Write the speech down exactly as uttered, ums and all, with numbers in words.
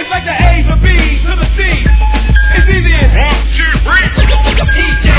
It's like the A, the B, to the C. It's easy as one, two, three. E J